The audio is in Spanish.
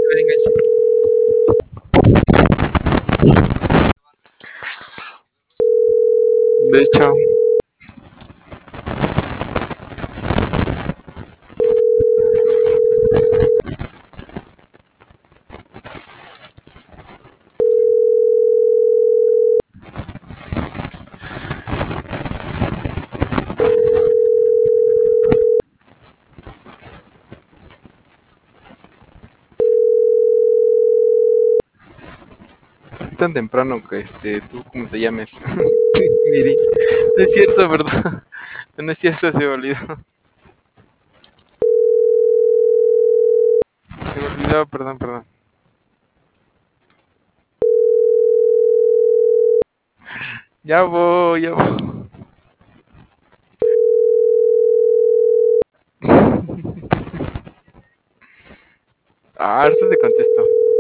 enganche. De hecho, tan temprano que tú cómo te llames. Miri. No es cierto, ¿verdad? No es cierto, se me olvidó. Se me olvidó, perdón, perdón. Ya voy, ya voy. Ah, ahorita te contesto.